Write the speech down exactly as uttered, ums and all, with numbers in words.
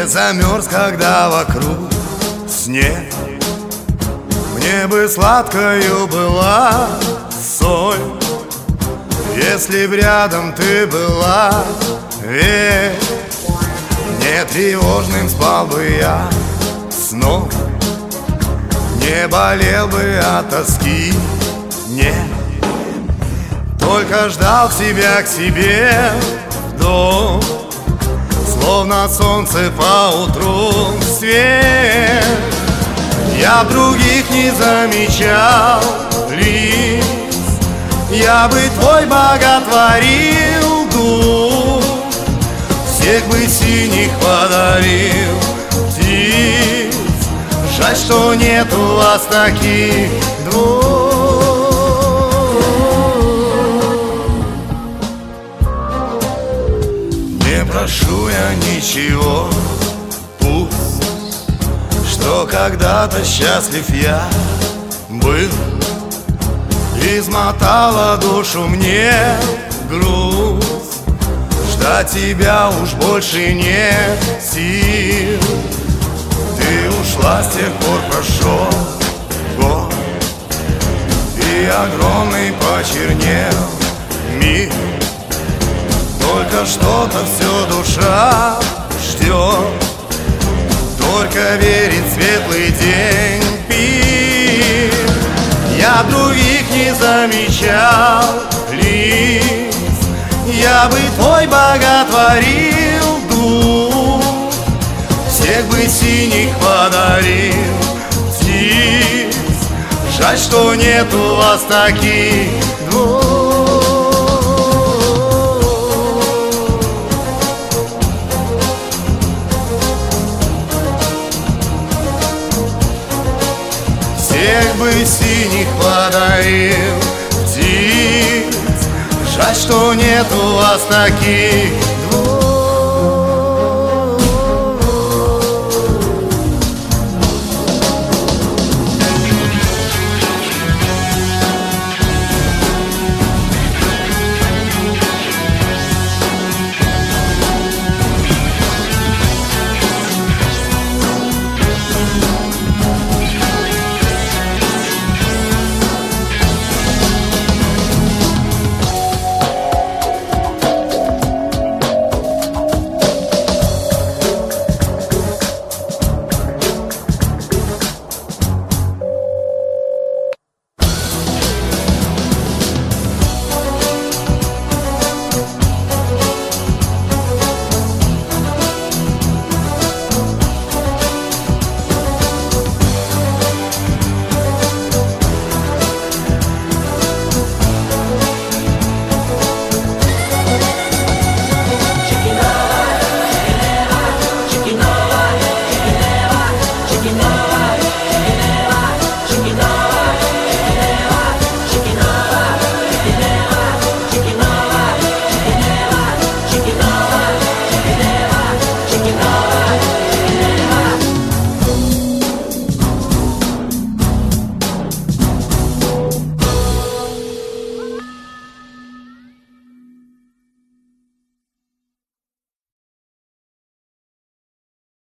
не замерз, когда вокруг снег. Мне бы сладкою была соль, если б рядом ты была, ведь не тревожным спал бы я сном, не болел бы от тоски, нет. Только ждал тебя к себе в дом, словно солнце поутру свет. Я других не замечал лиц, я бы твой боготворил дух, всех бы синих подарил птиц. Жаль, что нет у вас таких двух. Не прошу я ничего, пусть, что когда-то счастлив я был. Измотала душу мне грусть, ждать тебя уж больше нет сил. Ты ушла, с тех пор прошел год, и огромный почернел мир. Только что-то все душа ждет, только верит в светлый день пир. Я других не замечал лиц, я бы твой боготворил дух, всех бы синих подарил птиц. Жаль, что нет у вас таких двух. Всех бы синих подарил птиц. Жаль, что нет у вас таких